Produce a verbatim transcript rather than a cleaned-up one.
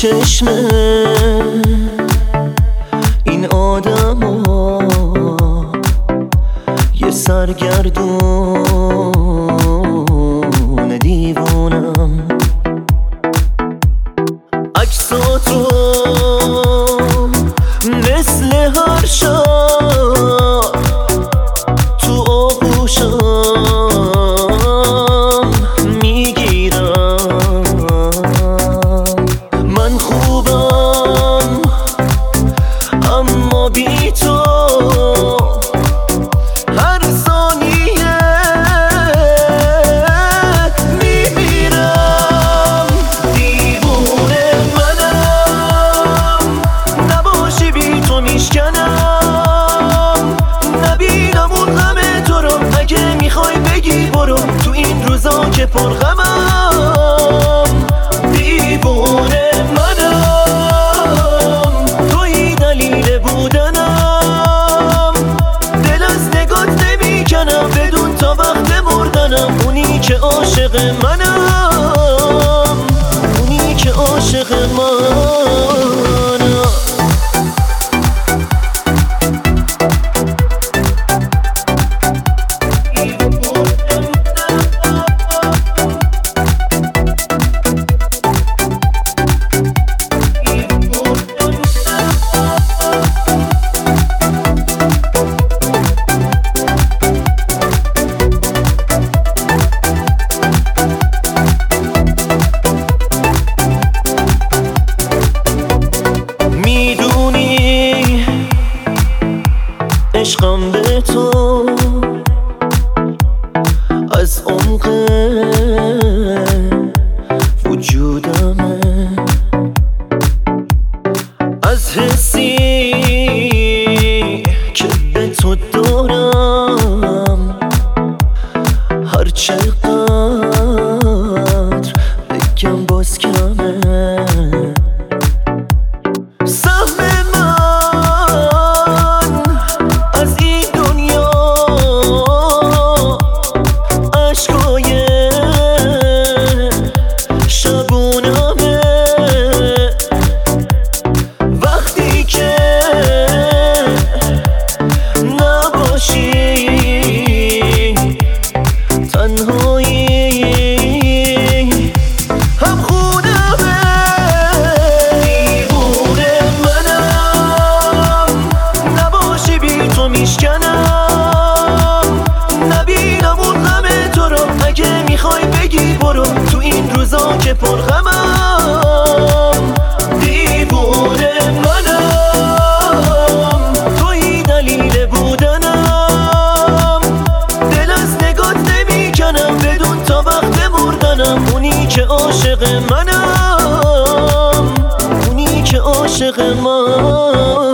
چشم این آدما یه سرگردون دیوانم. عکساتو مثل هر شب تو آغوشم میگیرم. من خوبم اما بی تو هر ثانیه میمیرم. دیوونه منم، نباشی بی تو میشکنم. نبینم اون غم تو رو، اگه میخوای بگی برو تو این روزا که پر غمم. دیوونه منم، توی دلیل بودنم. دل از نگات نمیکنم بدون تا وقت مردنم. اونی که عاشق منم، اونی که عاشق منم. عشقم به تو از عمق وجودمه، از حسی که به تو دارم. هر چقدر بگم باز کمه. نبینم اون غم تو رو، اگه میخوای بگی برو تو این روزا که پر غمم. دیوونه منم، توی دلیل بودنم. دل از نگات نمیکنم بدون تا وقت مردنم. اونی که عاشق منم، اونی که عاشق من.